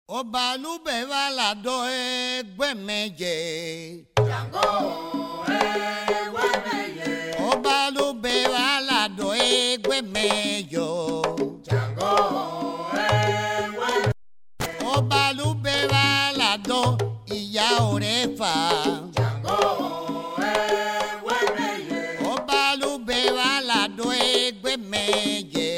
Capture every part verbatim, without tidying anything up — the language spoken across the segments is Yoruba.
Obalube balado egbemeje. Jango egbemeje. Obalube balado egbemejo. Jango egbemeje. Obalube balado iya orefa. Jango egbemeje. Obalube balado egbemeje.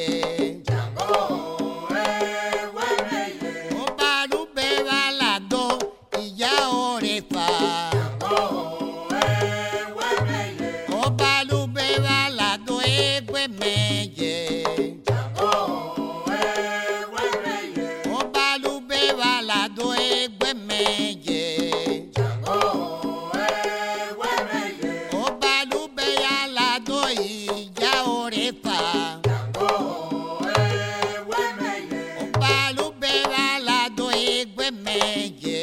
Obalube balado egbemeje. Obalube balado egbemeje. Obalube balado iya orefa. Obalube balado egbemeje.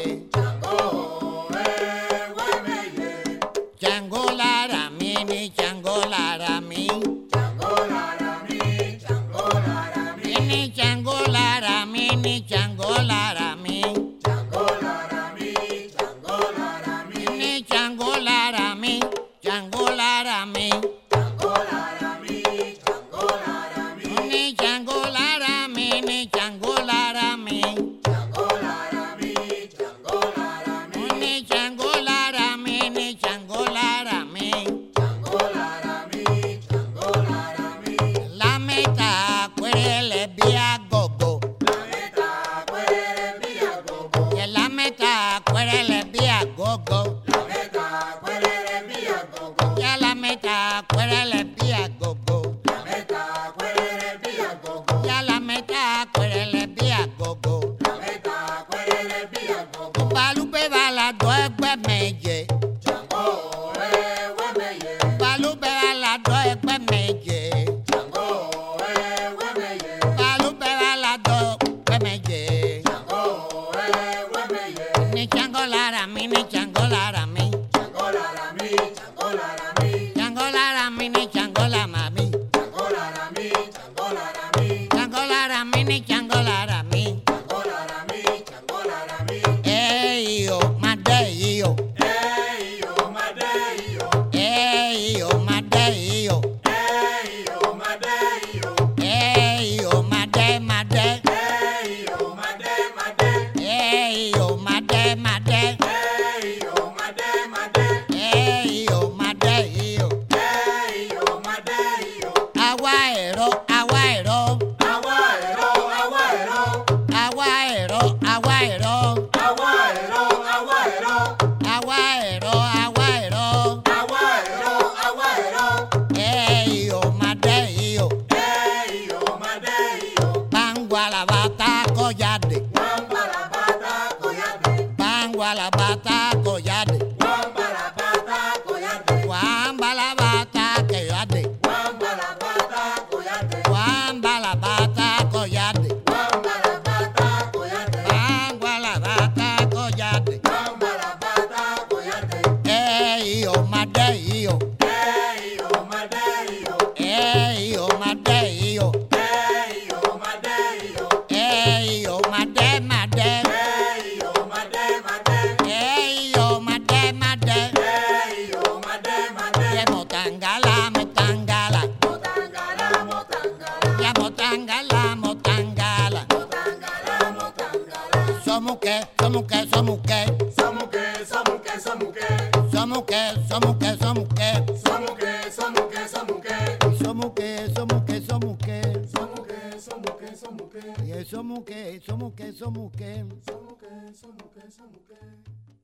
Jango lara mini, jango lara mi. Jango lara mi, jango lara mi. Mini jango lara mini, jango lara mi. Jango lara mi, jango lara mi. Mini jango lara mi, jango lara mi. Jango lara mi, jango lara mi. Mini jango lara mini, jango lara mi. Jango lara mi, jango lara mi. Mini jango lara mini, jango lara mi. Jango lara mi, jango lara mi. La meta cuerele via gogo. La meta cuere via gogo. Que la meta cuerele via gogo. La meta cuere via gogo. Ya la meta cuerele via gogo. La meta cuere via gogo. Ya la meta cuerele via gogo. La meta cuere via gogo. Obalube balado egbemeje. Jango egbemeje. Obalube balado egbemeje. Jango egbemeje. Obalube balado egbemeje. Jango egbemeje. Ni jango lara mi, ni jango lara mi. Jango lara mi, jango lara mi. Jango lara mi, ni jango lara mi. Jango lara mi, jango lara mi. Jango lara mi, ni jango lara mi. Jango lara mi, jango lara mi. Ey yo, made yo. Hey yo, made yo. Ey yo, made yo. Hey yo, made yo. Ey yo, made made. Hey yo, made made. Ey yo, made made. Hey yo, made made. Ey yo, made yo. Hey yo, made yo. Awa ero, awa ero. Aguaero, aguaero. Awa ero, awa ero. Aguaero, aguaero. Awa ero, awa ero. Aguaero, aguaero. Ey yo, made yo. Hey yo, made yo. Bangwa la bata collade. Wamba la pata collate. Bangwa la bata collade. Wamba la pata collate. Wamba la bata collade. Wamba la pata collate. Wamba la bata collade. Wamba la pata collate. Bangwa la bata collade. Wamba la pata collate. Ey yo, made yo. Hey yo, made yo. Ey yo, made yo. Hey yo, made yo. Ey yo, made made. Hey yo, made made. Ey yo, made made. Hey yo, made made. Ye motangala, motangala. Motangala, motangala. Ya motangala, motangala. Motangala, motangala. Somos que, somos que, somos que. Somos que, somos que, somos que. Somos que, somos que, somos que. Somos que, somos que, somos que. Somos que, somos que, somos que. Somos que, somos que, somos que. Y somos que, somos que, somos que. Somos que, somos que, somos que.